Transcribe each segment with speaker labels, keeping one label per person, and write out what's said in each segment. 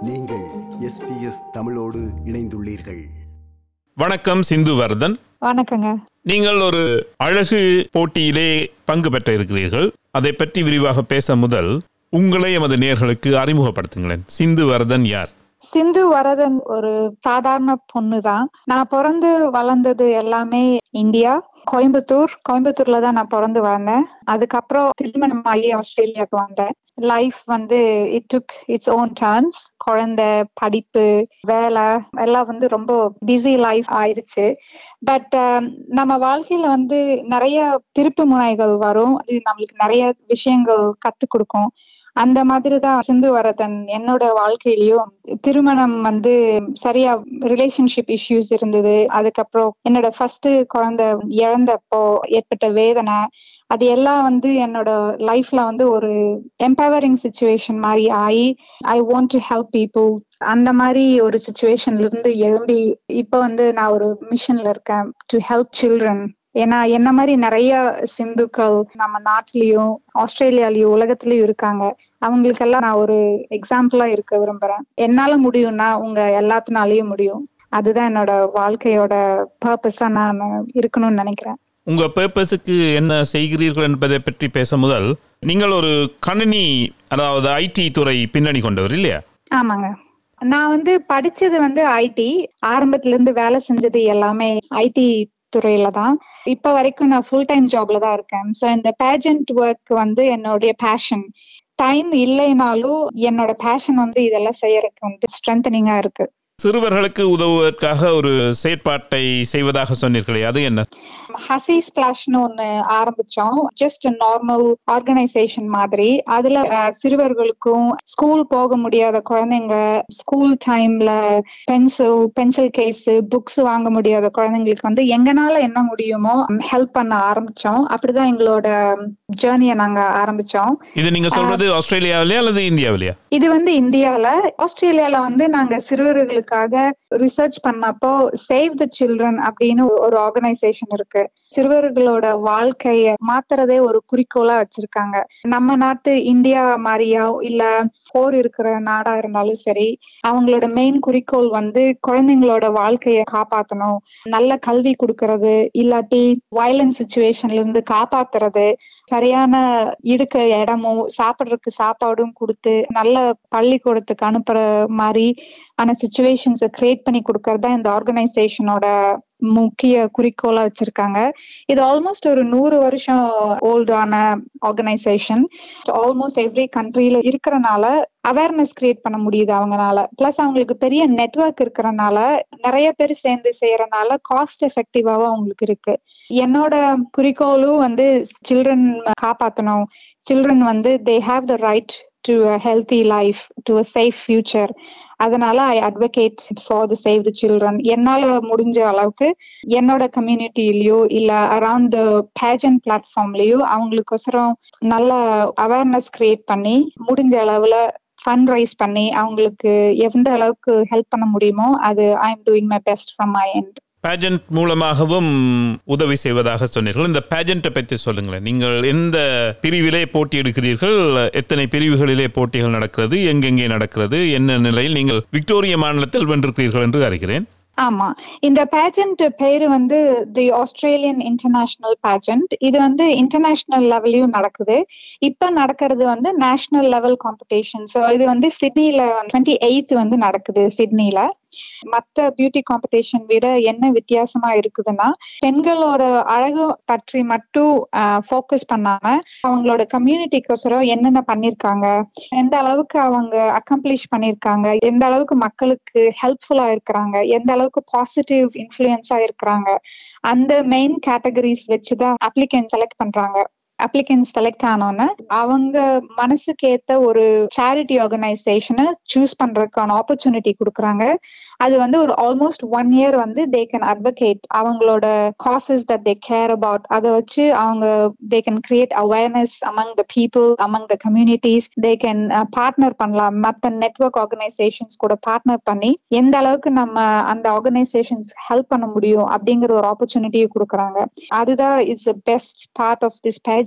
Speaker 1: நீங்கள் SBS தமிழோடு இணைந்துள்ளீர்கள்.
Speaker 2: வணக்கம் சிந்துவர்தன்.
Speaker 3: வணக்கங்க.
Speaker 2: நீங்கள் ஒரு அழகு போட்டியிலே பங்கு பெற்ற இருக்கிறீர்கள். அதை பற்றி விரிவாக பேச முதல் உங்களை எமது நேயர்களுக்கு அறிமுகப்படுத்துங்களேன். சிந்துவர்தன் யார்?
Speaker 3: சிந்துவரதன் ஒரு சாதாரண பொண்ணு தான். நான் பிறந்து வளர்ந்தது எல்லாமே இந்தியா, கோயம்புத்தூர்ல தான் நான் பிறந்து வளர்ந்தேன். அதுக்கப்புறம் திருமணம் ஆகி ஆஸ்திரேலியாவுக்கு வந்தேன். Life it took its own turns. குழந்தை, படிப்பு, வேலை எல்லாம் ரொம்ப பிஸி லைஃப் ஆயிடுச்சு. பட் நம்ம வாழ்க்கையில நிறைய திருப்பு முனைகள் வரும். அது நம்மளுக்கு நிறைய விஷயங்கள் கத்து கொடுக்கும். அந்த மாதிரிதான் சிந்துவரதன் என்னோட வாழ்க்கையிலயும் திருமணம் சரியா ரிலேஷன்ஷிப் இஷ்யூஸ் இருந்தது. அதுக்கப்புறம் என்னோட ஃபர்ஸ்ட் குழந்தை இழந்தப்போ ஏற்பட்ட வேதனை, அது எல்லாம் என்னோட லைஃப்ல ஒரு எம்பவரிங் சிச்சுவேஷன் மாதிரி ஆகி I want to help people. அந்த மாதிரி ஒரு சிச்சுவேஷன்ல இருந்து எழும்பி இப்ப நான் ஒரு மிஷன்ல இருக்கேன் டு ஹெல்ப் சில்ட்ரன். ஏன்னா என்ன மாதிரி நிறைய சிந்துக்கள் நம்ம நாட்டிலயும் ஆஸ்திரேலியாலயும் உலகத்திலயும் இருக்காங்க. அவங்களுக்கெல்லாம் நான் ஒரு எக்ஸாம்பிளா இருக்க விரும்புறேன். என்னால முடியும்னா உங்க எல்லாத்தினாலயும் முடியும். அதுதான் என்னோட வாழ்க்கையோட பர்பஸா நான் இருக்கணும்னு நினைக்கிறேன்.
Speaker 2: உங்க பர்பஸுக்கு என்ன செய்கிறீர்கள் என்பதை பற்றி பேச முதல், நீங்கள் ஒரு கணினி, அதாவது ஐடி துறை பின்னணி கொண்டவர் இல்லையா?
Speaker 3: ஆமாங்க. நான் படிச்சது ஐடி. ஆரம்பத்துல இருந்து வேலை செஞ்சது எல்லாமே ஐடி துறையில தான். இப்ப வரைக்கும் நான் ஃபுல் டைம் ஜாப்ல தான் இருக்கேன். ஸோ இந்த பேஜென்ட் ஒர்க் என்னுடைய பேஷன். டைம் இல்லைனாலும் என்னோட பேஷன் இதெல்லாம் செய்யறதுக்கு ஸ்ட்ரென்தனிங்கா இருக்கு.
Speaker 2: சிறுவர்களுக்கு உதவுவதற்காக ஒரு செயற்பாட்டை செய்வதாக சொன்னீர்களே, அது என்ன?
Speaker 3: ஹசி ஸ்பிளாஷ்னு ஒண்ணு ஆரம்பிச்சோம். ஜஸ்ட் நார்மல் ஆர்கனைசேஷன் மாதிரி. அதுல சிறுவர்களுக்கும் ஸ்கூல் போக முடியாத குழந்தைங்க, ஸ்கூல் டைம்ல பென்சில் கேஸ், புக்ஸ் வாங்க முடியாத குழந்தைங்களுக்கு எங்கனால என்ன முடியுமோ ஹெல்ப் பண்ண ஆரம்பிச்சோம். அப்படிதான் எங்களோட ஜேர்னியை நாங்க ஆரம்பிச்சோம்.
Speaker 2: இது நீங்க சொல்றது ஆஸ்திரேலியாவிலேயா அல்லது இந்தியாவிலேயா?
Speaker 3: இது இந்தியால. ஆஸ்திரேலியால நாங்க சிறுவர்களுக்காக ரிசர்ச் பண்ணப்போ சேவ் த சில்ட்ரன் அப்படின்னு ஒரு ஆர்கனைசேஷன் இருக்கு. சிறுவர்களோட வாழ்க்கைய மாத்துறதே ஒரு குறிக்கோளா வச்சிருக்காங்க. நம்ம நாட்டு இந்தியா மாதிரியா இல்ல போர் இருக்கிற நாடா இருந்தாலும் சரி, அவங்களோட மெயின் குறிக்கோள் குழந்தைங்களோட வாழ்க்கைய காப்பாத்தணும், நல்ல கல்வி கொடுக்கறது, இல்லாட்டி வயலன்ஸ் சிச்சுவேஷன்ல இருந்து காப்பாத்துறது, சரியான இருக்க இடமும் சாப்பிடுறதுக்கு சாப்பாடும் கொடுத்து நல்ல பள்ளிக்கூடத்துக்கு அனுப்புற மாதிரி ஆன சிச்சுவேஷன்ஸை கிரியேட் பண்ணி கொடுக்கறது தான் இந்த ஆர்கனைசேஷனோட முக்கிய குறிக்கோளா வச்சிருக்காங்க. இது ஆல்மோஸ்ட் ஒரு 100 வருஷம் ஓல்டான ஆர்கனைசேஷன். ஆல்மோஸ்ட் எவ்ரி கண்ட்ரில இருக்கிறனால அவேர்னஸ் கிரியேட் பண்ண முடியுது அவங்கனால. பிளஸ் அவங்களுக்கு பெரிய நெட்வொர்க் இருக்கிறனால நிறைய பேர் சேர்ந்து செய்யறனால காஸ்ட் எஃபெக்டிவாவும் அவங்களுக்கு இருக்கு. என்னோட குறிக்கோளும் சில்ட்ரன் காப்பாத்தணும். Children they have the right to a healthy life, to a safe future. அதனால I advocate for the save the children. என்னால முடிஞ்ச அளவுக்கு என்னோட கம்யூனிட்டிலயோ இல்ல அரௌண்ட் தி பேஜென்ட் பிளாட்ஃபார்ம்லயோ அவங்களுக்கோசரம் நல்ல அவேர்னஸ் கிரியேட் பண்ணி முடிஞ்ச அளவுல ஃபண்ட் ரைஸ் பண்ணி அவங்களுக்கு எந்த அளவுக்கு ஹெல்ப் பண்ண முடியுமோ அது I am doing my best from my end.
Speaker 2: Pageant மூலமாகவும் உதவி செய்வதாக சொன்னீர்கள். இந்த பேஜென்ட்டை பற்றி சொல்லுங்களேன். நீங்கள் எந்த பிரிவிலே போட்டி எடுக்கிறீர்கள்? எத்தனை பிரிவுகளிலே போட்டிகள் நடக்கிறது? எங்கெங்கே நடக்கிறது? என்ன நிலையில் நீங்கள் விக்டோரியா மாநிலத்தில் வென்றிருக்கிறீர்கள் என்று அறிகிறேன்.
Speaker 3: ஆமா, இந்த பேஜென்ட் பேரு தி ஆஸ்திரேலியன் இன்டர்நேஷனல் பேஜென்ட். இது இன்டர்நேஷனல் லெவலையும் நடக்குது. இப்ப நடக்கிறது நேஷனல் லெவல் காம்படிஷன். ஸோ இது சிட்னில 28 நடக்குது சிட்னில. மத்த பியூட்டி காம்படிஷன் விட என்ன வித்தியாசமா இருக்குதுன்னா, பெண்களோட அழகு பற்றி மட்டும் ஃபோக்கஸ் பண்ணாம அவங்களோட கம்யூனிட்டிக்கோசரம் என்னென்ன பண்ணிருக்காங்க, எந்த அளவுக்கு அவங்க அக்கம்ப்ளிஷ் பண்ணிருக்காங்க, எந்த அளவுக்கு மக்களுக்கு ஹெல்ப்ஃபுல்லா இருக்கிறாங்க, எந்த அளவுக்கு பாசிட்டிவ் இன்ஃப்ளூயன்ஸா இருக்கிறாங்க, அந்த மெயின் கேட்டகரிஸ் வச்சுதான் அப்ளிகன்ட் செலக்ட் பண்றாங்க. அப்ளிகன்ஸ் செலக்ட் ஆனோன்னு அவங்க மனசுக்கு ஏத்த ஒரு சேரிட்டி ஆர்கனைசேஷனை சூஸ் பண்றதுக்கான ஆப்பர்ச்சுனிட்டி கொடுக்குறாங்க. அது ஒரு almost 1 year they can advocate அவங்களோட causes that they care about. அதை வச்சு அவங்க they can create awareness among the people, among the communities. They can partner பண்ணலாம், மற்ற நெட்வொர்க் ஆர்கனைசேஷன்ஸ் கூட பார்ட்னர் பண்ணி எந்த அளவுக்கு நம்ம அந்த ஆர்கனைசேஷன்ஸ் ஹெல்ப் பண்ண முடியும் அப்படிங்கிற ஒரு ஆப்பர்ச்சுனிட்டியை கொடுக்குறாங்க. அதுதான் it's the best part of this page.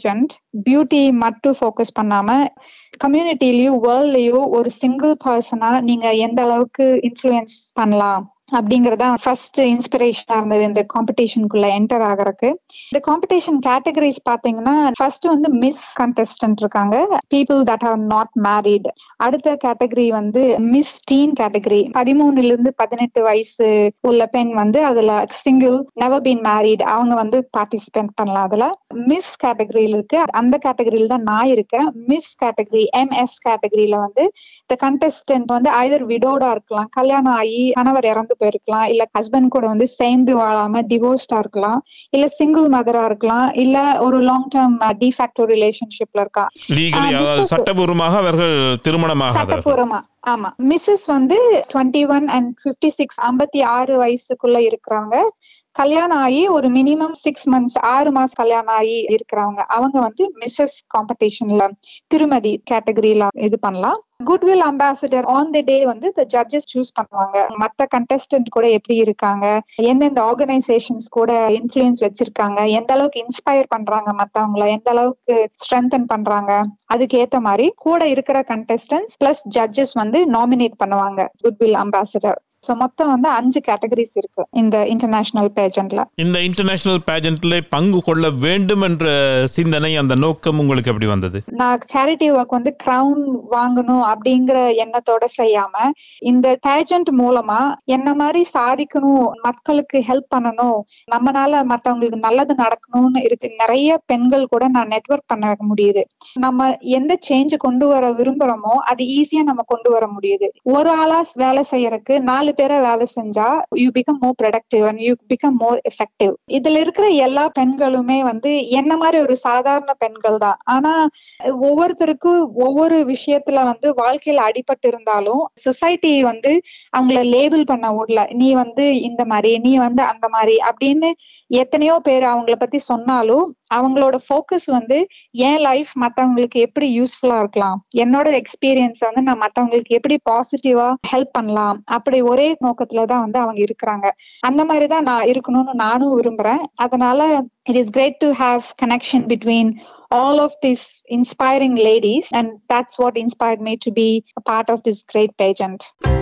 Speaker 3: Pageant beauty மட்டும் ஃபோக்கஸ் பண்ணாம கம்யூனிட்டிலயும் வேர்ல்ட்லயும் ஒரு சிங்கிள் பர்சனா நீங்க எந்த அளவுக்கு இன்ஃப்ளூயன்ஸ் பண்ணலாம் அப்படிங்கறத ஃபர்ஸ்ட் இன்ஸ்பிரேஷனா இருந்தது இந்த காம்படிஷனுக்குள்ள என்டர் ஆகறதுக்கு. இந்த காம்படிஷன் கேட்டகரிஸ் பாத்தீங்கன்னா ஃபர்ஸ்ட் வந்து மிஸ் கண்டெஸ்டன்ட் இருக்காங்க, people that are not married. அடுத்த கேட்டகரி வந்து மிஸ் டீன் கேட்டகரி, 13 இருந்து 18 வயசு உள்ள பெண் வந்து அதுல சிங்கிள் நெவர் பீன் மேரிட், அவங்க வந்து பார்ட்டிசிபேட் பண்ணலாம். அதுல மிஸ் கேட்டகரியில இருக்கு, அந்த கேட்டகரியில தான் நான் இருக்கேன். மிஸ் கேட்டகரி MS கேட்டகரியில வந்து இந்த கண்டெஸ்டன்ட் வந்து ஐதர் விடோடா இருக்கலாம், கல்யாணம் ஆகி கணவர் இறந்து போயிருக்கலாம், இல்ல ஹஸ்பண்ட் கூட வந்து சேர்ந்து வாழாம டிவோர்ஸ்டா இருக்கலாம், இல்ல சிங்கிள் மதரா இருக்கலாம், இல்ல ஒரு லாங் டேர்ம் டிஃபேக்டோ ரிலேஷன்ஷிப்ல இருக்கா.
Speaker 2: லீகலி அதாவது சட்டபூர்வமாக அவர்கள் திருமணமாக
Speaker 3: சட்டபூர்வமா ஆமா. மிஸ்ஸஸ் வந்து 21 and 56 56 வயசுக்குள்ள இருக்கிறவங்க, கல்யாணம் ஆகி ஒரு மினிமம் 6 months 6 மாசம் கல்யாணம் ஆகி இருக்கிறவங்க, அவங்க வந்து மிஸ்ஸஸ் காம்படிஷன்ல திருமதி கேட்டகரியில இது பண்ணலாம். Goodwill ambassador on the day வந்து the judges சூஸ் பண்ணுவாங்க. மத்த கண்டெஸ்டன்ட் கூட எப்படி இருக்காங்க, எந்தெந்த ஆர்கனைசேஷன்ஸ் கூட இன்ஃப்ளூயன்ஸ் வச்சிருக்காங்க, எந்த அளவுக்கு இன்ஸ்பயர் பண்றாங்க மத்தவங்கள, எந்த அளவுக்கு ஸ்ட்ரென்தன் பண்றாங்க, அதுக்கு ஏத்த மாதிரி கூட இருக்கிற கண்டெஸ்டன்ட்ஸ் பிளஸ் ஜட்ஜஸ் வந்து நாமினேட் பண்ணுவாங்க குட்வில் அம்பாசிடர். சோ மொத்தம் வந்து 5 கேட்டகரிஸ் இருக்கு இந்த இன்டர்நேஷனல் பேஜெண்ட்ல.
Speaker 2: இந்த இன்டர்நேஷனல் பேஜெண்ட்ல பங்கு கொள்ள வேண்டும் என்ற சிந்தனை, அந்த நோக்கம் உங்களுக்கு எப்படி வந்தது?
Speaker 3: நான் சேரிட்டி ஒர்க் வந்து கிரவுன் வாங்கணும் அப்படிங்கிற எண்ணத்தோட செய்யாம, இந்த பேஜெண்ட் மூலமா என்ன மாதிரி சாதிக்கணும், மக்களுக்கு ஹெல்ப் பண்ணணும், நம்மனால மத்தவங்களுக்கு நல்லது நடக்கணும்னு இருக்கு நிறைய பெண்கள் கூட நான் நெட்வொர்க் பண்ண முடியுது. நம்ம எந்த சேஞ்ச் கொண்டு வர விரும்புறோமோ அது ஈஸியா நம்ம கொண்டு வர முடியுது. ஒரு ஆளா வேலை செய்யறதுக்கு 4 பேரை வேலை செஞ்சா you become more productive and you become more effective. இதுல இருக்கிற எல்லா பெண்களுமே வந்து என்ன மாதிரி ஒரு சாதாரண பெண்கள் தான். ஆனா ஒவ்வொருத்தருக்கும் ஒவ்வொரு விஷயத்துல வந்து வாழ்க்கையில அடிபட்டு இருந்தாலும் சொசைட்டி வந்து அவங்கள லேபிள் பண்ண விடல, நீ வந்து இந்த மாதிரி, நீ வந்து அந்த மாதிரி அப்படின்னு. எத்தனையோ பேர் அவங்கள பத்தி சொன்னாலும் அவங்களோட ஃபோக்கஸ் வந்து என் லைஃப் மத்தவங்களுக்கு எப்படி யூஸ்ஃபுல்லா இருக்கலாம், என்னோட எக்ஸ்பீரியன்ஸ் வந்து நான் மத்தவங்களுக்கு எப்படி பாசிட்டிவா ஹெல்ப் பண்ணலாம், அப்படி ஒரே நோக்கத்துலதான் வந்து அவங்க இருக்கிறாங்க. அந்த மாதிரிதான் நான் இருக்கணும்னு நானும் விரும்புறேன். அதனால it is great to have connection between all of these inspiring ladies, and that's what inspired me to be a part of this great pageant.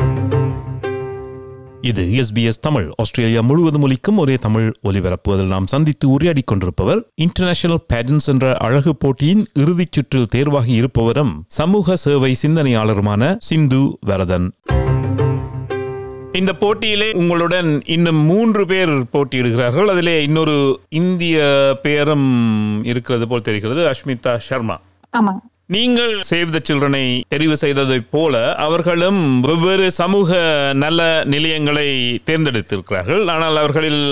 Speaker 2: இது SBS தமிழ், ஆஸ்திரேலியா முழுவதும் ஒலிக்கும் ஒரே தமிழ் ஒலிபரப்பு. அதில் நாம் சந்தித்து உரையாடி கொண்டிருப்பவர் இன்டர்நேஷனல் பேஜன்ஸ் என்ற அழகு போட்டியின் இறுதிச் சுற்றில் தேர்வாகி இருப்பவரும் சமூக சேவை சிந்தனையாளருமான சிந்து வரதன். இந்த போட்டியிலே உங்களுடன் இன்னும் 3 பேர் போட்டியிடுகிறார்கள். அதிலே இன்னொரு இந்திய பேரும் இருக்கிறது போல் தெரிகிறது, அஷ்மிதா சர்மா.
Speaker 3: ஆமா.
Speaker 2: நீங்கள் சேவ் த சில்ட்ரனை தெரிவு செய்ததை போல அவர்களும் வெவ்வேறு சமூக நல நிலையங்களை தேர்ந்தெடுத்திருக்கிறார்கள். ஆனால் அவர்களில்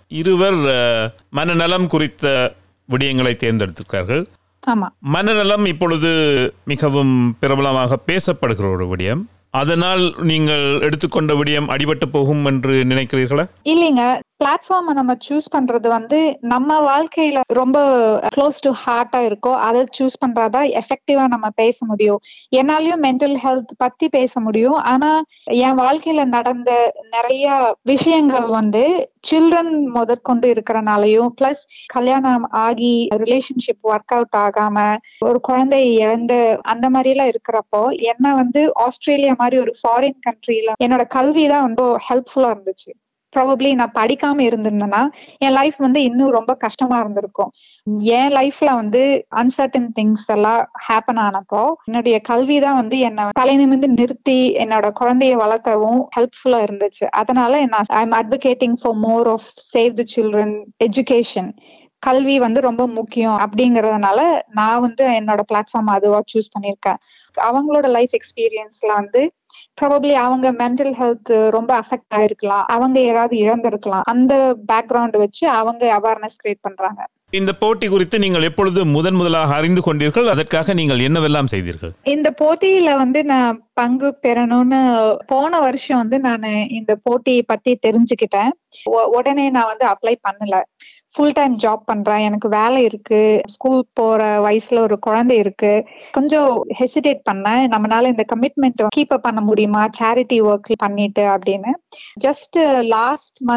Speaker 2: 2 மனநலம் குறித்த விடயங்களை தேர்ந்தெடுத்திருக்கிறார்கள். மனநலம் இப்பொழுது மிகவும் பிரபலமாக பேசப்படுகிற ஒரு விடயம். அதனால் நீங்கள் எடுத்துக்கொண்ட விடயம் அடிபட்டு போகும் என்று நினைக்கிறீர்களா?
Speaker 3: இல்லைங்க, பிளாட்ஃபார்மை நம்ம சூஸ் பண்றது வந்து நம்ம வாழ்க்கையில ரொம்ப க்ளோஸ் டு ஹார்ட்டா இருக்கோ அதை சூஸ் பண்றதா எஃபெக்டிவா நம்ம பேச முடியும். என்னாலயும் மென்டல் ஹெல்த் பத்தி பேச முடியும். ஆனா என் வாழ்க்கையில நடந்த நிறைய விஷயங்கள் வந்து சில்ட்ரன் முதற்கொண்டு இருக்கிறனாலையும், பிளஸ் கல்யாணம் ஆகி ரிலேஷன்ஷிப் ஒர்க் அவுட் ஆகாம ஒரு குழந்தை இழந்து அந்த மாதிரி எல்லாம் இருக்கிறப்போ என்ன வந்து ஆஸ்திரேலியா மாதிரி ஒரு ஃபாரின் கண்ட்ரில என்னோட கல்வி தான் ரொம்ப ஹெல்ப்ஃபுல்லா இருந்துச்சு. ப்ராபப்ளி நான் படிக்காம இருந்திருந்தேன்னா என் லைஃப் வந்து இன்னும் ரொம்ப கஷ்டமா இருந்திருக்கும். என் லைஃப்ல வந்து அன்சர்டன் திங்ஸ் எல்லாம் ஹேப்பன் ஆனப்போ என்னுடைய கல்வி தான் வந்து என்னை தலை நிமிர்ந்து நிறுத்தி என்னோட குழந்தைய வளர்க்கவும் ஹெல்ப்ஃபுல்லா இருந்துச்சு. அதனால I am advocating for more of save the children education. கல்வி வந்து ரொம்ப முக்கியம் அப்படிங்கறதுனால நான் வந்து என்னோட பிளாட்ஃபார்ம் அதுவா சூஸ் பண்ணிருக்கேன். அவங்களோட லைஃப் எக்ஸ்பீரியன்ஸ்ல வந்து ப்ராபப்ளி அவங்க மென்டல் ஹெல்த் ரொம்ப அஃபெக்ட் ஆயிருக்கலாம், அவங்க யாராவது இழந்திருக்கலாம். அந்த பேக்ரவுண்ட் வச்சு அவங்க அவேர்னஸ் கிரியேட் பண்றாங்க.
Speaker 2: இந்த போட்டி குறித்து நீங்கள் எப்பொழுது முதலாக அறிந்து கொண்டீர்கள்? அதற்காக நீங்கள் என்னவெல்லாம் செய்தீர்கள்?
Speaker 3: இந்த போட்டியில வந்து நான் பங்கு பெறணும்னு போன வருஷம் வந்து நான் இந்த போட்டியை பத்தி தெரிஞ்சுக்கிட்டேன். உடனே நான் வந்து அப்ளை பண்ணல. ஃபுல் டைம் ஜாப் பண்றேன், எனக்கு வேலை இருக்கு, ஸ்கூல் போற வயசுல ஒரு குழந்தை இருக்கு. கொஞ்சம் ஹெசிடேட் பண்ணேன், நம்மளால இந்த கமிட்மெண்ட் கீப் அப் பண்ண முடியுமா சேரிட்டி ஒர்க் பண்ணிட்டு அப்படின்னு. ஜஸ்ட் லாஸ்ட் மந்த்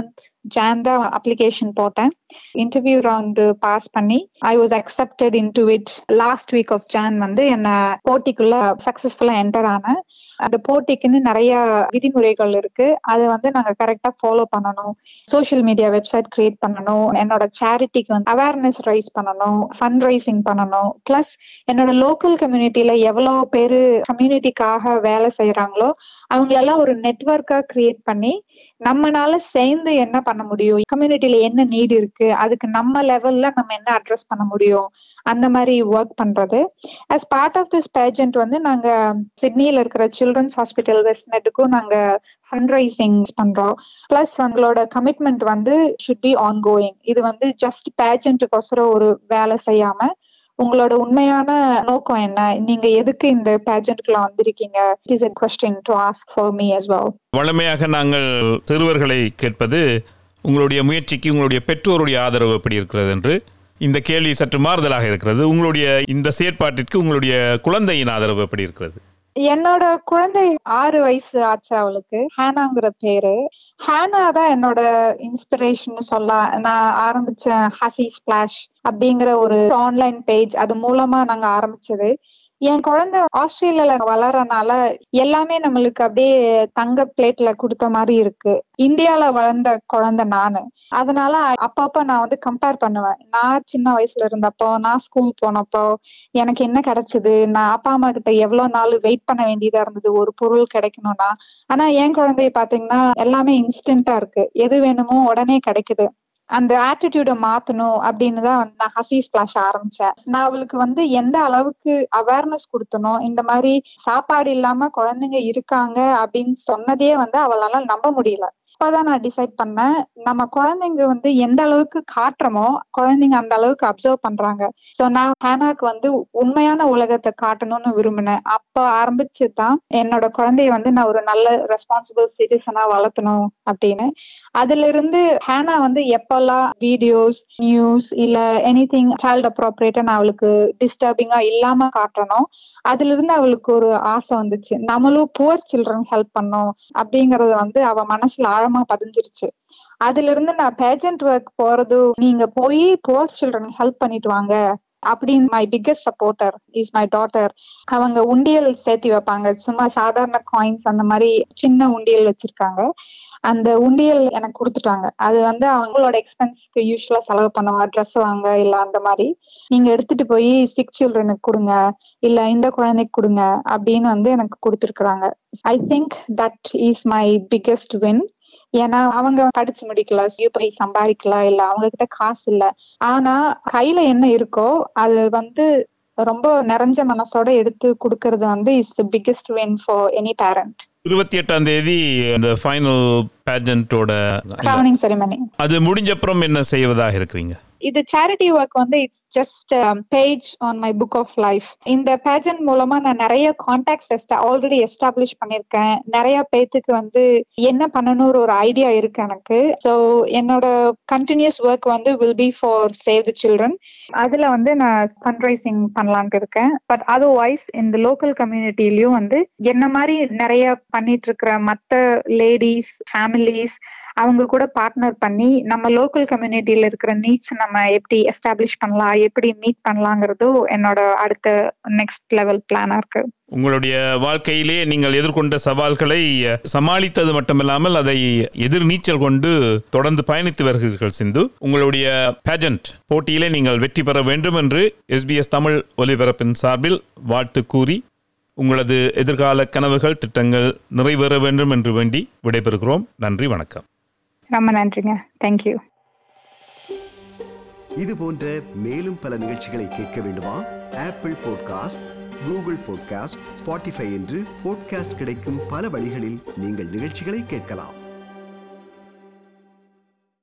Speaker 3: ஜான் தான் அப்ளிகேஷன் போட்டேன். இன்டர்வியூ ரவுண்ட் பாஸ் பண்ணி I was accepted in to it. Last week of June வந்து என்ன போட்டிக்குள்ள சக்சஸ்ஃபுல்லா என்டர் ஆனேன். அந்த போட்டிக்குன்னு நிறைய விதிமுறைகள் இருக்கு. அதை வந்து நாங்க கரெக்டா ஃபாலோ பண்ணணும். சோஷியல் மீடியா வெப்சைட் கிரியேட் பண்ணணும், என்னோட சேரிட்டிக்கு வந்து அவேர்னஸ் ரைஸ் பண்ணணும், ஃபண்ட் ரைசிங் பண்ணணும். பிளஸ் என்னோட லோக்கல் கம்யூனிட்டியில எவ்வளவு பேரு கம்யூனிட்டிக்காக வேலை செய்யறாங்களோ அவங்களெல்லாம் ஒரு நெட்வொர்க்கா கிரியேட் பண்ணி நம்மனால சேர்ந்து என்ன பண்ண முடியும், கம்யூனிட்டியில என்ன நீட் இருக்கு, அதுக்கு நம்ம லெவல்ல நம்ம என்ன அட்ரஸ் பண்ண முடியும், அந்த மாதிரி ஒர்க் பண்றது. As part of this pageant வந்து நாங்க சிட்னில இருக்கிற சில்ட்ரன்ஸ் ஹாஸ்பிட்டல் வெஸ்ட்நெட்டுக்கும் நாங்க ஃபண்ட் ரைசிங் பண்றோம். பிளஸ் உங்களோட கமிட்மெண்ட் வந்து ஷுட் பி ஆன் கோயிங். இது வந்து ஜஸ்ட் பேஜென்ட்டுக்கோசரம் ஒரு வேலை செய்யாம உங்களோட உண்மையான நோக்கம் என்ன, நீங்க எதுக்கு இந்த பேஜென்ட்குள்ள வந்திருக்கீங்க, it is a question to ask for me as well.
Speaker 2: வழமையாக நாங்கள் சிறுவர்களை கேட்பது உங்களுடைய முயற்சிக்கு உங்களுடைய பெற்றோருடைய ஆதரவு எப்படி இருக்கிறது என்று. இந்த கேள்வி சற்று மாறுதலாக இருக்கிறது. உங்களுடைய இந்த செயற்பாட்டிற்கு உங்களுடைய குழந்தையின் ஆதரவு எப்படி இருக்கிறது?
Speaker 3: என்னோட குழந்தை 6 வயசு ஆச்சு அவளுக்கு. ஹானாங்கிற பேரு. ஹானா தான் என்னோட இன்ஸ்பிரேஷன் சொல்லலாம். நான் ஆரம்பிச்சேன் ஹசி ஸ்பிளாஷ் அப்படிங்கிற ஒரு ஆன்லைன் பேஜ். அது மூலமா நாங்க ஆரம்பிச்சது. என் குழந்தை ஆஸ்திரேலியால வளர்றனால எல்லாமே நம்மளுக்கு அப்படியே தங்க பிளேட்ல கொடுத்த மாதிரி இருக்கு. இந்தியால வளர்ந்த குழந்தை நானு. அதனால அப்பப்ப நான் வந்து கம்பேர் பண்ணுவேன். நான் சின்ன வயசுல இருந்தப்போ, நான் ஸ்கூல் போனப்போ எனக்கு என்ன கிடைச்சது, நான் அப்பா அம்மா கிட்ட எவ்வளவு நாள் வெயிட் பண்ண வேண்டியதா இருந்தது ஒரு பொருள் கிடைக்கணும்னா. ஆனா என் குழந்தைய பாத்தீங்கன்னா எல்லாமே இன்ஸ்டன்டா இருக்கு, எது வேணுமோ உடனே கிடைக்குது. அந்த ஆட்டிடியூட மாத்தணும் அப்படின்னு தான் நான் ஹசி ஸ்பிளாஷ் ஆரம்பிச்சேன். நான் அவளுக்கு வந்து எந்த அளவுக்கு அவேர்னஸ் கொடுத்தனோ, இந்த மாதிரி சாப்பாடு இல்லாம குழந்தைங்க இருக்காங்க அப்படின்னு சொன்னதே வந்து அவளால நம்ப முடியல. அப்பதான் நான் டிசைட் பண்ணேன், நம்ம குழந்தைங்க வந்து எந்த அளவுக்கு காட்டுறோமோ குழந்தைங்க அந்த அளவுக்கு அப்சர்வ் பண்றாங்க. சோ நான் ஹானாக்கு வந்து உண்மையான உலகத்தை காட்டணும்னு விரும்பினேன். அப்ப ஆரம்பிச்சுதான் என்னோட குழந்தைய வந்து நான் ஒரு நல்ல ரெஸ்பான்சிபிள் சிட்டிசனா வளர்த்தணும் அப்படின்னு. அதுல இருந்து ஹானா வந்து எப்பெல்லாம் வீடியோஸ், நியூஸ் இல்ல எனிதிங் சைல்ட் அப்ரோப்ரியேட்டா நான் அவளுக்கு டிஸ்டர்பிங்கா இல்லாம காட்டணும், அதுல இருந்து அவளுக்கு ஒரு ஆசை வந்துச்சு, நம்மளும் புவர் சில்ட்ரன் ஹெல்ப் பண்ணோம் அப்படிங்கறது வந்து அவ மனசுல ஆழமா பதிஞ்சிருச்சு. அதுல இருந்து நான் பேஜென்ட் ஒர்க் போறது, நீங்க போய் புவர் சில்ட்ரன் ஹெல்ப் பண்ணிட்டு வாங்க அப்படின்னு. My biggest supporter is my daughter. அவங்க உண்டியல் சேர்த்தி வைப்பாங்க, சும்மா சாதாரண காயின்ஸ் அந்த மாதிரி சின்ன உண்டியல் வச்சிருக்காங்க. அந்த உண்டியல் எனக்கு கொடுத்துட்டாங்க. அது வந்து அவங்களோட எக்ஸ்பென்ஸ்க்கு யூஸ்வலா செலவு பண்ணுவா, ட்ரெஸ் வாங்க இல்ல அந்த மாதிரி. நீங்க எடுத்துட்டு போய் சிக் சில்ட்ரனுக்கு கொடுங்க, இல்ல இந்த குழந்தைக்கு கொடுங்க அப்படின்னு வந்து எனக்கு கொடுத்துருக்காங்க. I think that is my biggest win. ஏன்னா அவங்க படிச்சு முடிக்கல, போய் சம்பாதிக்கலாம், இல்ல அவங்க கிட்ட காசு இல்ல. ஆனா கையில என்ன இருக்கோ அது வந்து ரொம்ப நிறைஞ்ச மனசோட எடுத்து கொடுக்கறது வந்து is the biggest win for any parent.
Speaker 2: 28ஆம் தேதி அந்த ஃபைனல் பேஜென்ட்டோட
Speaker 3: கிரவுனிங் செரிமனி.
Speaker 2: அது முடிஞ்ச அப்புறம் என்ன செய்வதாக இருக்கிறீங்க?
Speaker 3: இது சேரிட்டி ஒர்க் வந்து it's just page on my book of life. இந்த பேஜென்ட் மூலமா நான் நிறைய கான்டாக்ட்ஸ் ஆல்ரெடி எஸ்டாப்ளிஷ் பண்ணிருக்கேன். நிறைய பேத்துக்கு வந்து என்ன பண்ணணும்னு ஒரு ஐடியா இருக்கு எனக்கு. ஸோ என்னோட கண்டினியூஸ் ஒர்க் வந்து will be for save the children. அதுல வந்து நான் ஃபண்ட் ரைசிங் பண்ணலான்ட்டு இருக்கேன். பட் அதர்வைஸ் இந்த லோக்கல் கம்யூனிட்டிலயும் வந்து என்ன மாதிரி நிறைய பண்ணிட்டு இருக்கிற மத்த லேடிஸ், ஃபேமிலிஸ் அவங்க கூட பார்ட்னர் பண்ணி நம்ம லோக்கல் கம்யூனிட்டியில இருக்கிற நீட்ஸ் நம்ம எப்படி எஸ்டாப்ளிஷ் பண்ணலாம், எப்படி மீட் பண்ணலாங்கிறது என்னோட அடுத்த நெக்ஸ்ட் லெவல் பிளானா இருக்கு.
Speaker 2: உங்களுடைய வாழ்க்கையிலே நீங்கள் எதிர்கொண்ட சவால்களை சமாளித்தது மட்டுமில்லாமல் அதை எதிர் நீச்சல் கொண்டு தொடர்ந்து பயணித்து வருகிறீர்கள் சிந்து. உங்களுடைய பேஜென்ட் போட்டியிலே நீங்கள் வெற்றி பெற வேண்டும் என்று SBS தமிழ் ஒலிபரப்பின் சார்பில் வாழ்த்து கூறி உங்களது எதிர்கால கனவுகள், திட்டங்கள் நிறைவேற வேண்டும் என்று வேண்டி விடைபெறுகிறோம். நன்றி, வணக்கம்.
Speaker 3: ரொம்ப நன்றிங்க. தேங்க்யூ.
Speaker 1: இது போன்ற மேலும் பல நிகழ்ச்சிகளை கேட்க வேண்டுமா? Apple podcast, Google podcast, Spotify என்று பாட்காஸ்ட் கிடைக்கும் பல வழிகளில் நீங்கள் நிகழ்ச்சிகளை கேட்கலாம்.